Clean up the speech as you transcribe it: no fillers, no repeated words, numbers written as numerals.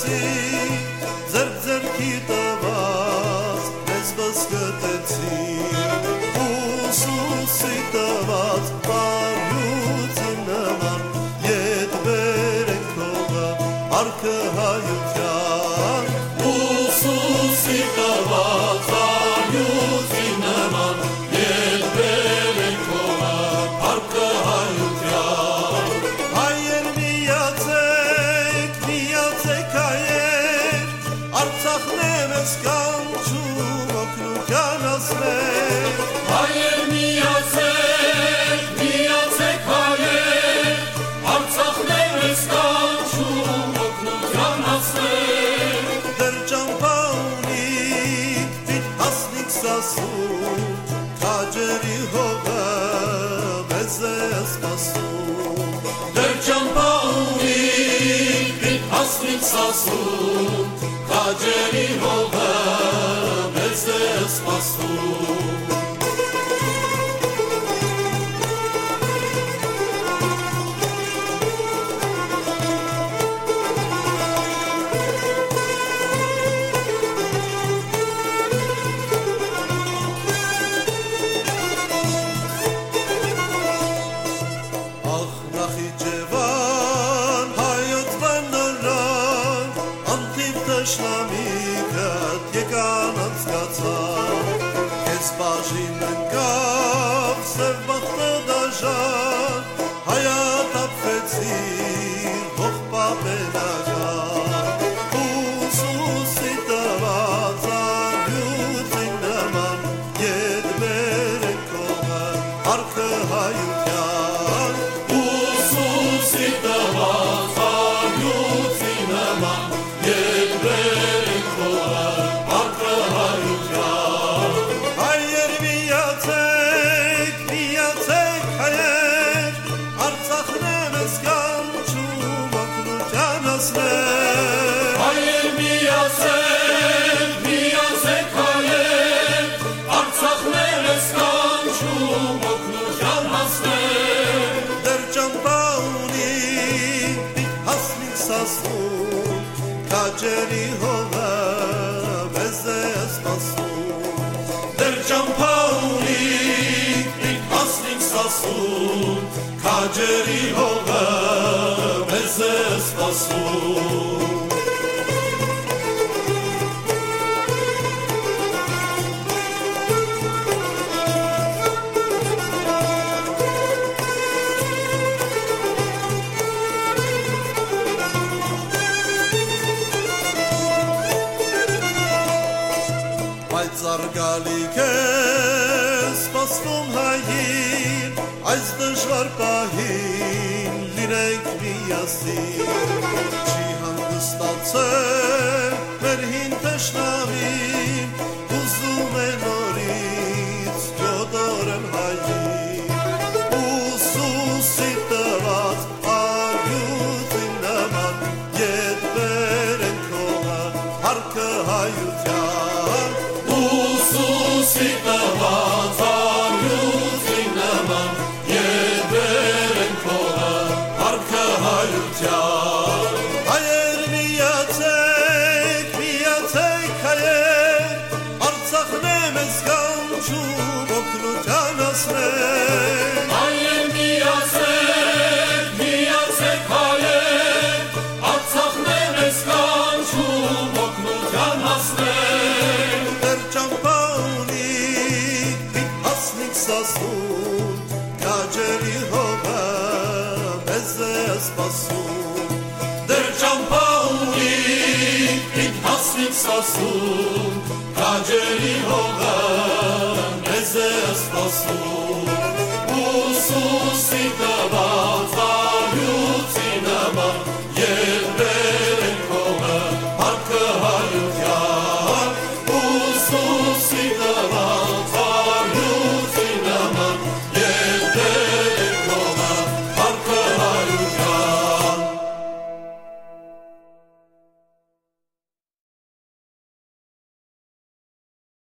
գցի, ձերքի տված, մեզ վսկտեցի, Ուսուսի տված, բարյուցի նման, ետ բերենք հողը, հարկը հայության, Ուսուսի տված, բարյուցի նման, ետ բերենք հողը, հարկը հայության, Հայեր միացեք հայեր, Արցախն է մեզ կանչում օգնության ասներ, Հայեր միացեք հայեր, Արցախն է մեզ կանչում օգնության հասներ, Դեր ճամփա ունիք, պիտ հասնիք սասուն, Քաջերի հողը մեզ է սպասում, Դեր ճամփա ունիք, պիտ հասնիք սասուն, Քաջերի հողը մեզ է սպասում, Շնամիքըտ եկան անցկացան, Կեզ բաժին ընկավ սև բախտը դաժան, Հայատապվեցիր ողբա պետական, Ուսուսի տված արյուցի նման, Ետ բերենք հողը, հարկը հայության, Ուսուսի տված արյուցի նման, Ետ բերենք հողը, հարկը հայության, Հայեր միացեք հայեր, Արցախն է մեզ կանչում օգնության ասներ, Հայեր միացեք հայեր, Արցախն է մեզ կանչում օգնության հասներ, Դեր ճամփա ունիք, պիտ հասնիք սասուն, Քաջերի հողը մեզ է սպասում, Դեր ճամփա ունիք, պիտ հասնիք սասուն, Քաջերի հողը մեզ է սպասում, Պայծառ գալիք է սպասվում հային, Այս դժվար պահին լինենք միասին, Չի հանգստացել մեր հին թշնամին, Ուզում է նորից գոդորել հային, Ուսուսի տված արյուցի նման, Ետ բերենք հողը, հարկը հայության, Ուսուսի տված արյուցի նման, Ետ բերենք հողը, հարկը հայության, Հայեր միացեք հայեր, Արցախն է մեզ կանչում օգնության ասներ, Հայեր միացեք հայեր, Արցախն է մեզ կանչում օգնության հասներ, Դեր ճամփա ունիք, պիտ հասնիք սասուն, Քաջերի հողը մեզ է սպասում, Դեր ճամփա ունիք, պիտ հասնիք սասուն, Քաջերի հողը մեզ է սպասում,